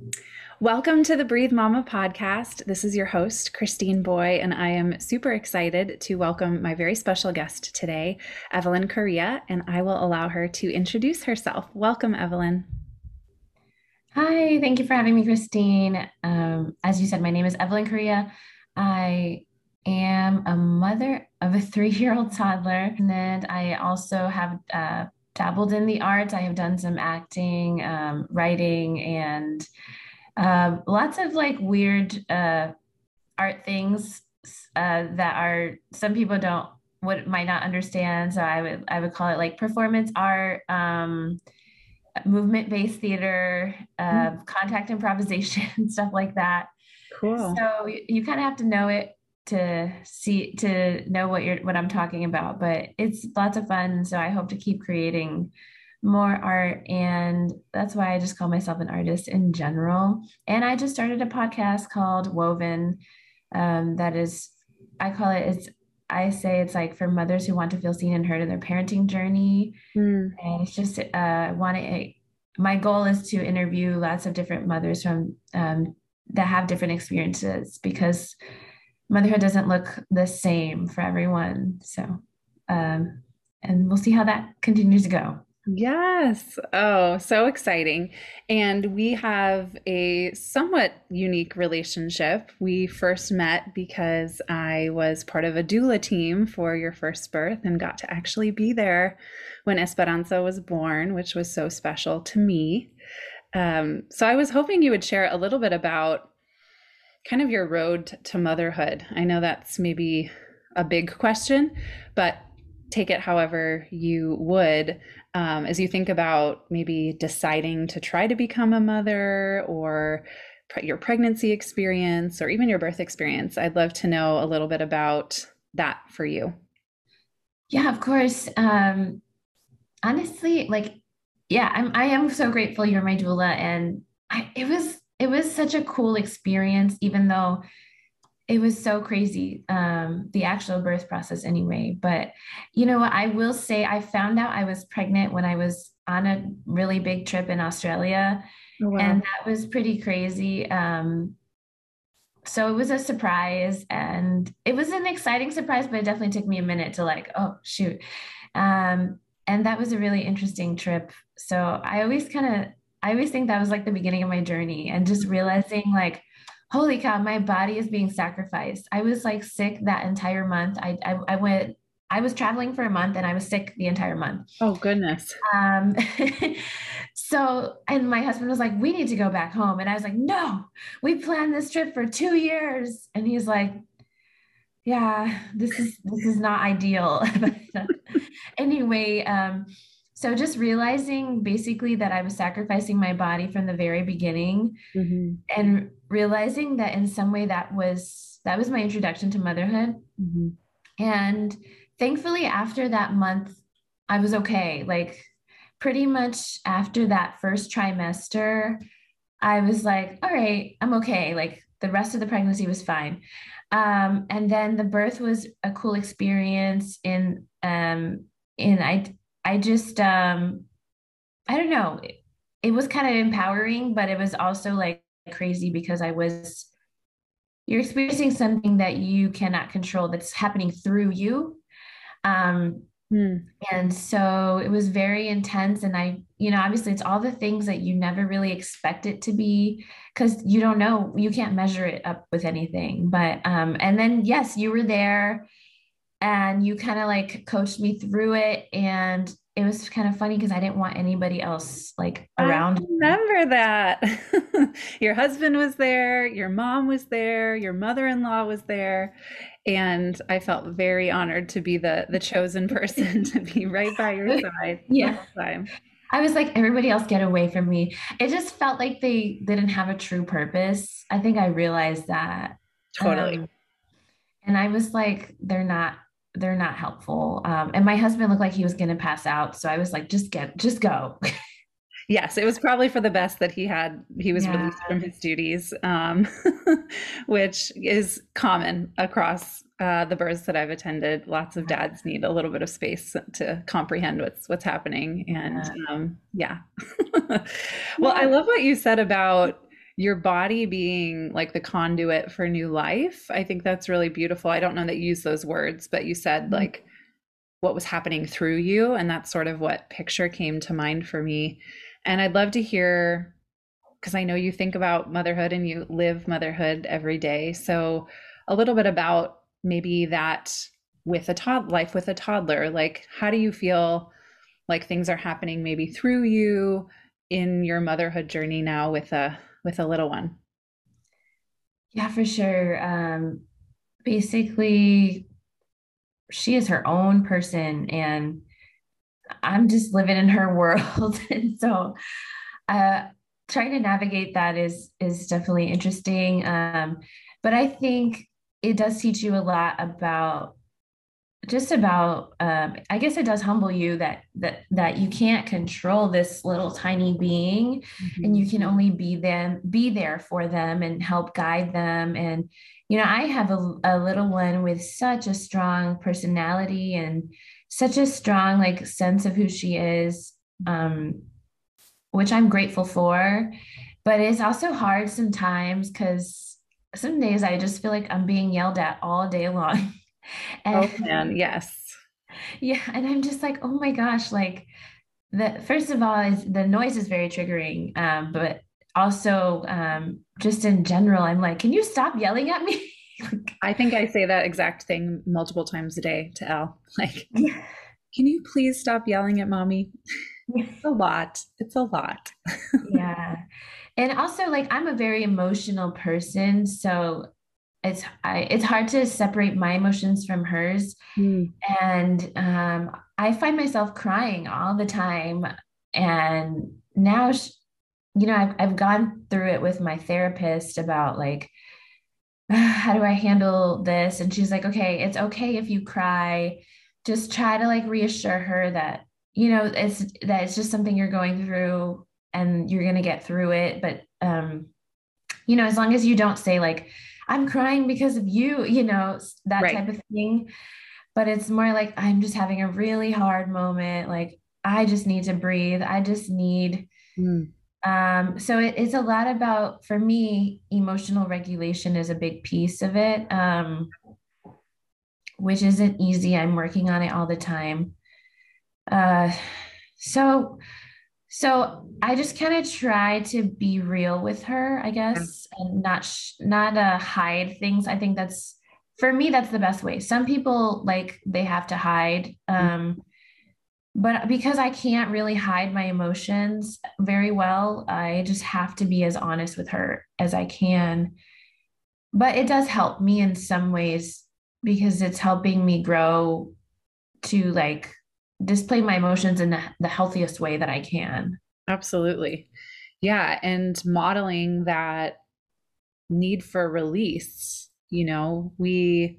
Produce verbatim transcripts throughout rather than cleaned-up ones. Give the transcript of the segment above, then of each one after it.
Welcome to the Breathe Mama podcast. This is your host, Christine Boy, and I am super excited to welcome my very special guest today, Evelyn Correa, and I will allow her to introduce herself. Welcome, Evelyn. Hi, thank you for having me, Christine. Um, as you said, my name is Evelyn Correa. I am a mother of a three-year-old toddler, and then I also have uh, dabbled in the arts. I have done some acting, um, writing, and uh, lots of like weird uh, art things uh, that are some people don't would might not understand. So I would I would call it like performance art. Um, movement-based theater, uh, Mm, contact improvisation, stuff like that. cool. So you, you kind of have to know it to see to know what you're what I'm talking about. But it's lots of fun. So I hope to keep creating more art, and that's why I just call myself an artist in general. And I just started a podcast called Woven. Um, that is, I call it. It's I say it's like for mothers who want to feel seen and heard in their parenting journey, Mm, and it's just uh want to my goal is to interview lots of different mothers from um, that have different experiences because motherhood doesn't look the same for everyone. So um and we'll see how that continues to go. yes. Oh, so exciting. And we have a somewhat unique relationship. We first met because I was part of a doula team for your first birth and got to actually be there when Esperanza was born, which was so special to me. Um, so I was hoping you would share a little bit about kind of your road to motherhood. I know that's maybe a big question, but take it however you would, um, as you think about maybe deciding to try to become a mother or pre- your pregnancy experience or even your birth experience. I'd love to know a little bit about that for you. Yeah, of course. Um honestly, like, yeah, I'm I am so grateful you're my doula, and I, it was it was such a cool experience, even though it was so crazy, um, the actual birth process anyway. But you know what? I will say I found out I was pregnant when I was on a really big trip in Australia, Oh, and wow. that was pretty crazy. Um, so it was a surprise, and it was an exciting surprise, but it definitely took me a minute to like, oh shoot. Um, and that was a really interesting trip. So I always kind of, I always think that was like the beginning of my journey, and just realizing like, holy cow, my body is being sacrificed. I was like sick that entire month. I, I, I went, I was traveling for a month and I was sick the entire month. Oh, goodness. Um, so, and my husband was like, we need to go back home. And I was like, no, we planned this trip for two years. And he's like, yeah, this is, this is not ideal. But uh, anyway, um, so just realizing basically that I was sacrificing my body from the very beginning, Hmm. and realizing that in some way that was, that was my introduction to motherhood. Hmm. And thankfully, after that month, I was okay. Like, pretty much after that first trimester, I was like, all right, I'm okay. Like, the rest of the pregnancy was fine. Um, and then the birth was a cool experience in um in I I just um I don't know. It, it was kind of empowering, but it was also like crazy because I was you're experiencing something that you cannot control that's happening through you. Um, Hmm. and so it was very intense. And I, you know, obviously it's all the things that you never really expect it to be because you don't know, you can't measure it up with anything. But, um, and then, yes, you were there and you kind of like coached me through it. And it was kind of funny because I didn't want anybody else like I around me. remember that. Your husband was there, your mom was there, your mother-in-law was there, and I felt very honored to be the the chosen person to be right by your side the Yeah. whole time. I was like, everybody else get away from me. It just felt like they didn't have a true purpose. I think I realized that. Totally. Um, and I was like, they're not, they're not helpful. Um, and my husband looked like he was gonna pass out. So I was like, just get, just go. Yes, it was probably for the best that he had he was Yeah. released from his duties, um, which is common across uh, the births that I've attended. Lots of dads need a little bit of space to comprehend what's what's happening, and Yeah. um, yeah. Well, I Yeah. love what you said about your body being like the conduit for new life. I think that's really beautiful. I don't know that you use those words, but you said Mhm. like what was happening through you. And that's sort of what picture came to mind for me. And I'd love to hear, because I know you think about motherhood and you live motherhood every day. So a little bit about maybe that with a tod life with a toddler. Like, how do you feel like things are happening maybe through you in your motherhood journey now with a with a little one? Yeah, for sure. Um, basically, she is her own person, and I'm just living in her world. And so, uh, trying to navigate that is is definitely interesting. Um, but I think it does teach you a lot about just about um, I guess it does humble you that that that you can't control this little tiny being, and Mhm. you can only be them be there for them and help guide them. And you know, I have a, a little one with such a strong personality and such a strong like sense of who she is, um, which I'm grateful for. But it's also hard sometimes because some days I just feel like I'm being yelled at all day long. Oh And man, yes. yeah, and I'm just like, oh my gosh, like the first of all is the noise is very triggering, um, but also um, just in general, I'm like, can you stop yelling at me? Like, I think I say that exact thing multiple times a day to Elle. Like, yeah, can you please stop yelling at mommy? yeah, A lot. It's a lot. yeah. And also like I'm a very emotional person, so it's I it's hard to separate my emotions from hers. Mm, And um, I find myself crying all the time. And now, sh- you know, I've, I've gone through it with my therapist about like, how do I handle this? And she's like, okay, it's okay if you cry. Just try to like reassure her that, you know, it's that it's just something you're going through and you're going to get through it. But, um, you know, as long as you don't say like, I'm crying because of you, you know, that right. type of thing, but it's more like I'm just having a really hard moment. Like I just need to breathe. I just need, Mm, um, so it, it's a lot about, for me, emotional regulation is a big piece of it, um, which isn't easy. I'm working on it all the time. Uh, so, so I just kind of try to be real with her, I yeah. guess, and not, sh- not uh, hide things. I think that's, for me, that's the best way. Some people like they have to hide. Mm, Um, But because I can't really hide my emotions very well, I just have to be as honest with her as I can. But it does help me in some ways because it's helping me grow to like display my emotions in the, the healthiest way that I can. absolutely. Yeah. And modeling that need for release, you know, we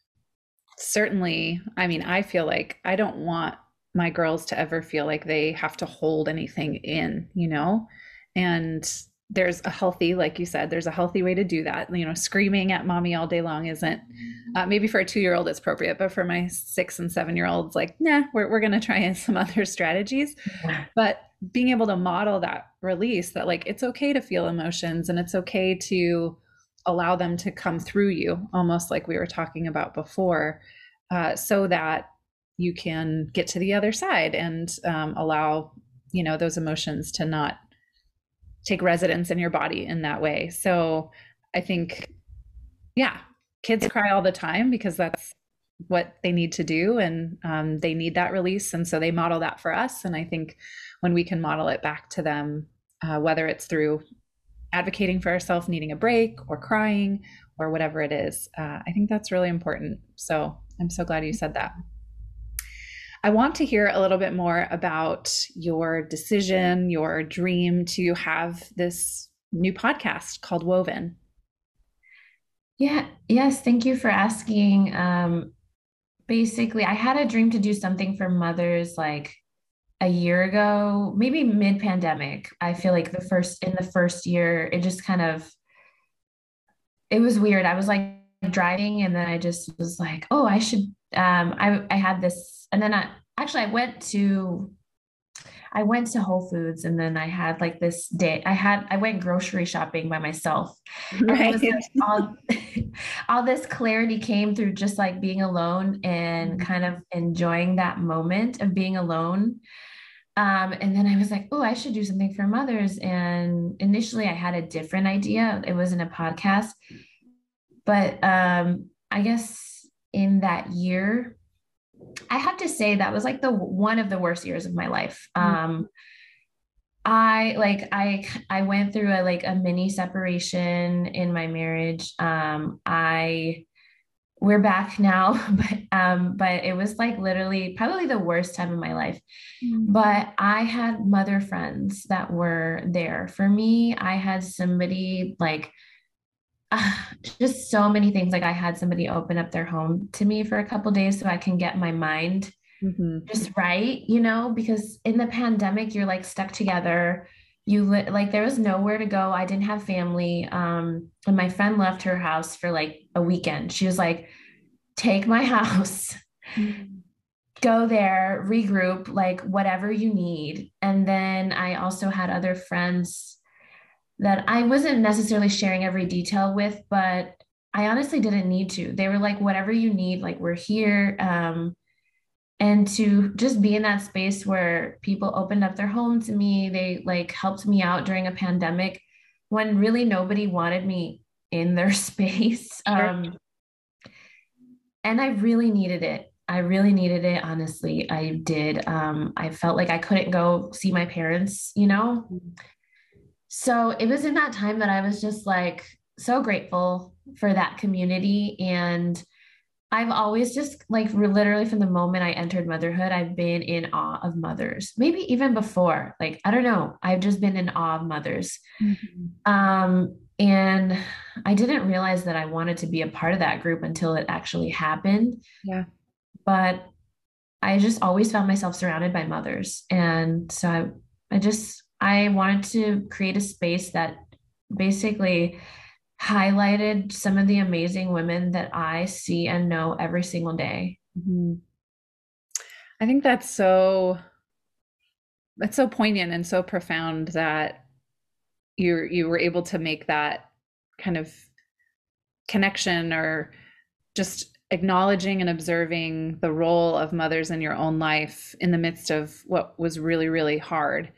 certainly, I mean, I feel like I don't want my girls to ever feel like they have to hold anything in, you know? And there's a healthy, like you said, there's a healthy way to do that. You know, screaming at mommy all day long isn't, uh, maybe for a two year old it's appropriate, but for my six and seven year olds, like, nah, we're, we're going to try some other strategies. Yeah. But being able to model that release that, like, it's okay to feel emotions and it's okay to allow them to come through you, almost like we were talking about before, uh, so that you can get to the other side and um, allow, you know, those emotions to not take residence in your body in that way. So I think, yeah, kids cry all the time because that's what they need to do, and um, they need that release, and so they model that for us. And I think when we can model it back to them, uh, whether it's through advocating for ourselves, needing a break, or crying, or whatever it is, uh, I think that's really important. So I'm so glad you said that. I want to hear a little bit more about your decision, your dream to have this new podcast called Woven. Yeah. Yes. Thank you for asking. Um, basically, I had a dream to do something for mothers like a year ago, maybe mid-pandemic. I feel like the first in the first year, it just kind of it was weird. I was like driving and then I just was like, oh, I should um I I had this and then I actually I went to I went to Whole Foods and then I had like this day. I had I went grocery shopping by myself. And it was Right. like all all this clarity came through just like being alone and kind of enjoying that moment of being alone. Um, and then I was like, oh, I should do something for mothers. And initially I had a different idea. It wasn't a podcast, but um, I guess in that year, I have to say that was like the one of the worst years of my life. Um, I like I I went through a like a mini separation in my marriage. Um, I we're back now, but um, but it was like literally probably the worst time of my life. Mm. But I had mother friends that were there for me. I had somebody like uh, just so many things. Like I had somebody open up their home to me for a couple days so I can get my mind Mm-hmm. just right, you know, because in the pandemic, you're like stuck together. You li- like there was nowhere to go. I didn't have family. Um, and my friend left her house for like a weekend. She was like, take my house, Mm-hmm. go there, regroup, like whatever you need. And then I also had other friends that I wasn't necessarily sharing every detail with, but I honestly didn't need to. They were like, whatever you need, like we're here. Um, and to just be in that space where people opened up their home to me, they like helped me out during a pandemic when really nobody wanted me in their space. Sure. Um, and I really needed it. I really needed it, honestly. I did. Um, I felt like I couldn't go see my parents, you know? So it was in that time that I was just like so grateful for that community. And I've always just like literally from the moment I entered motherhood, I've been in awe of mothers. Maybe even before, like I don't know, I've just been in awe of mothers. Mm-hmm. Um, and I didn't realize that I wanted to be a part of that group until it actually happened. Yeah. But I just always found myself surrounded by mothers. And so I, I just I wanted to create a space that basically highlighted some of the amazing women that I see and know every single day. Mm-hmm. I think that's so that's so poignant and so profound that you you were able to make that kind of connection or just acknowledging and observing the role of mothers in your own life in the midst of what was really really hard,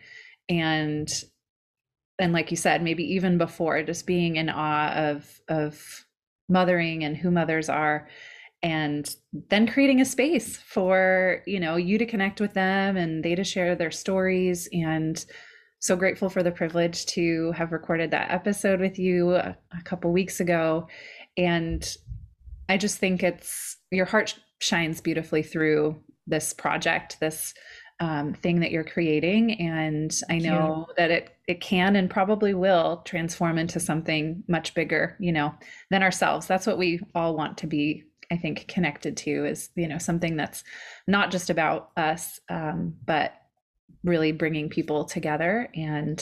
and and like you said, maybe even before, just being in awe of of mothering and who mothers are, and then creating a space for, you know, you to connect with them and they to share their stories. And so grateful for the privilege to have recorded that episode with you a, a couple weeks ago. And I just think it's your heart shines beautifully through this project, this um, thing that you're creating, and I Thank you. know that it it can and probably will transform into something much bigger, you know, than ourselves. That's what we all want to be, I think, connected to, is, you know, something that's not just about us, um, but really bringing people together. And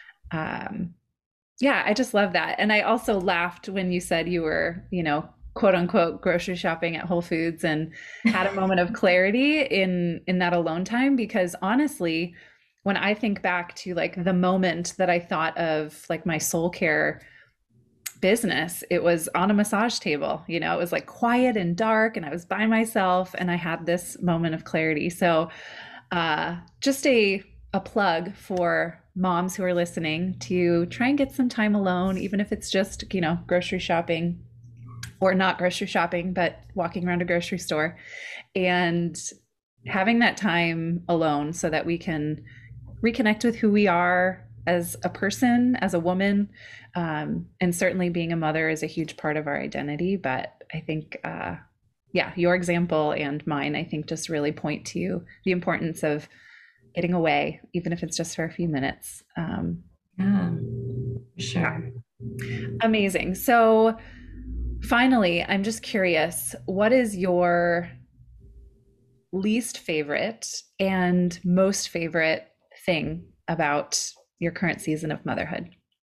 um, yeah, I just love that. And I also laughed when you said you were, you know, quote unquote grocery shopping at Whole Foods and had a moment of clarity in in that alone time, because honestly, when I think back to like the moment that I thought of like my soul care business, it was on a massage table. You know, it was like quiet and dark and I was by myself and I had this moment of clarity. So uh, just a a plug for moms who are listening to try and get some time alone, even if it's just, you know, grocery shopping or not grocery shopping, but walking around a grocery store and having that time alone so that we can reconnect with who we are as a person, as a woman. Um, and certainly being a mother is a huge part of our identity. But I think, uh, yeah, your example and mine, I think, just really point to the importance of getting away, even if it's just for a few minutes. Um, Yeah, yeah, sure. amazing. So, finally, I'm just curious, what is your least favorite and most favorite thing about your current season of motherhood?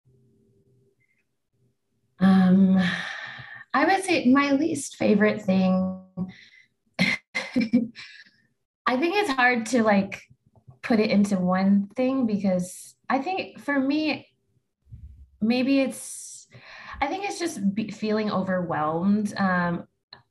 Um, I would say my least favorite thing, I think it's hard to like put it into one thing because I think for me, maybe it's, I think it's just be, feeling overwhelmed, um,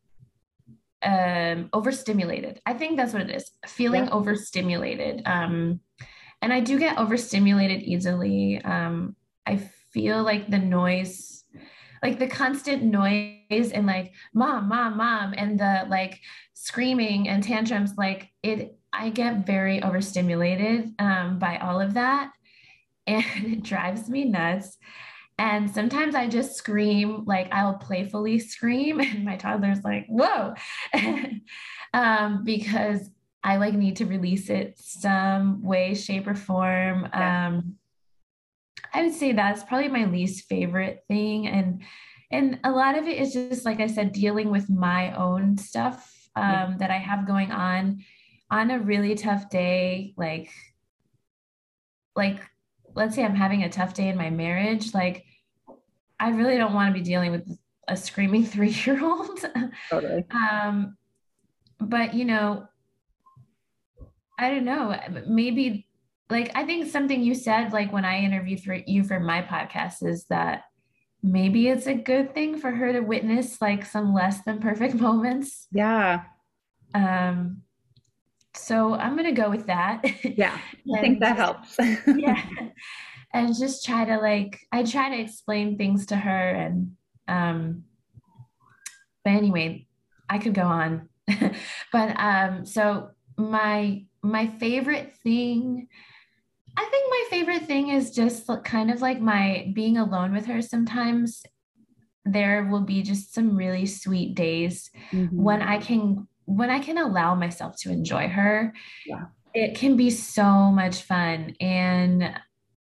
um, overstimulated. I think that's what it is, Yeah. feeling overstimulated. Um, and I do get overstimulated easily. Um, I feel like the noise, like the constant noise and like mom, mom, mom, and the like screaming and tantrums, like it, I get very overstimulated um, by all of that. And it drives me nuts. And sometimes I just scream, like I'll playfully scream, and my toddler's like, whoa, um, because I like need to release it some way, shape, or form. Yeah. Um, I would say that's probably my least favorite thing. And and a lot of it is just like I said, dealing with my own stuff Yeah. um, that I have going on on a really tough day, like like let's say I'm having a tough day in my marriage, like I really don't want to be dealing with a screaming three-year-old. Totally. um, but you know, I don't know, maybe like I think something you said like when I interviewed for you for my podcast is that maybe it's a good thing for her to witness like some less than perfect moments. Yeah. Um, so I'm gonna go with that Yeah. I think and that just helps. yeah, and just try to like I try to explain things to her and um but anyway, I could go on. But um so my my favorite thing, I think my favorite thing is just kind of like my being alone with her sometimes. There will be just some really sweet days when Mhm. I can when I can allow myself to enjoy her. Yeah. It can be so much fun. And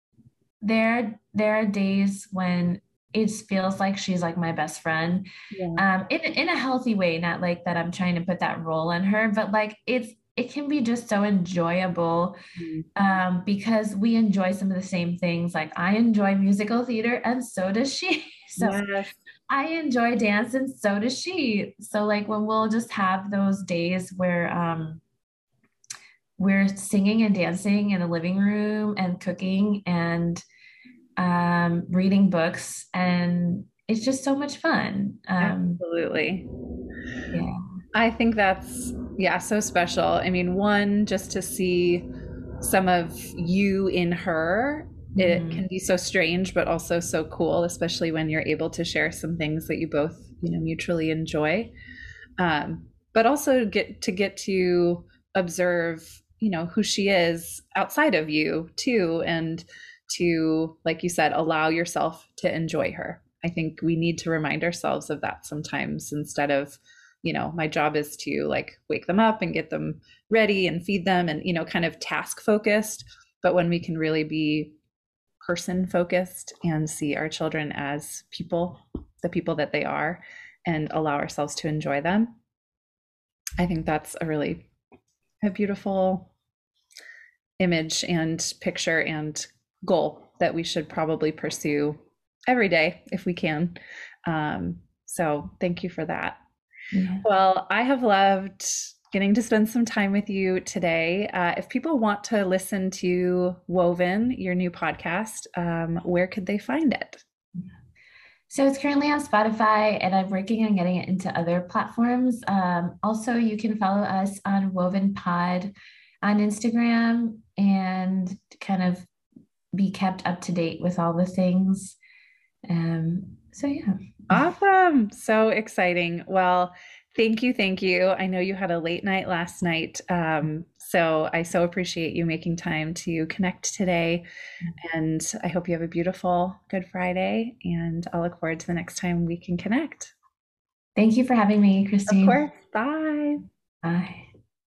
there there are days when it feels like she's like my best friend, Yeah. um in, in a healthy way, not like that I'm trying to put that role on her, but like it's it can be just so enjoyable Mhm. um because we enjoy some of the same things. Like I enjoy musical theater and so does she. So Yes. I enjoy dance and so does she. So like when we'll just have those days where um we're singing and dancing in the living room and cooking and um, reading books, and it's just so much fun. Um, Absolutely. yeah. I think that's, yeah, so special. I mean, one, just to see some of you in her, it Mhm. can be so strange, but also so cool, especially when you're able to share some things that you both, you know, mutually enjoy. Um, but also get to get to observe, you know, who she is outside of you too, and to, like you said, allow yourself to enjoy her. I think we need to remind ourselves of that sometimes instead of, you know, my job is to like wake them up and get them ready and feed them and, you know, kind of task focused. But when we can really be person focused and see our children as people, the people that they are, and allow ourselves to enjoy them, I think that's a really a beautiful image and picture and goal that we should probably pursue every day if we can. Um, so thank you for that. Yeah. Well, I have loved getting to spend some time with you today. Uh, if people want to listen to Woven, your new podcast, um, where could they find it? So it's currently on Spotify, and I'm working on getting it into other platforms. Um, also, you can follow us on Woven Pod on Instagram and kind of be kept up to date with all the things. Um, so yeah. Awesome. So exciting. Well, thank you. Thank you. I know you had a late night last night. Um, so I so appreciate you making time to connect today. And I hope you have a beautiful Good Friday. And I'll look forward to the next time we can connect. Thank you for having me, Of Christine. course. Bye. Bye.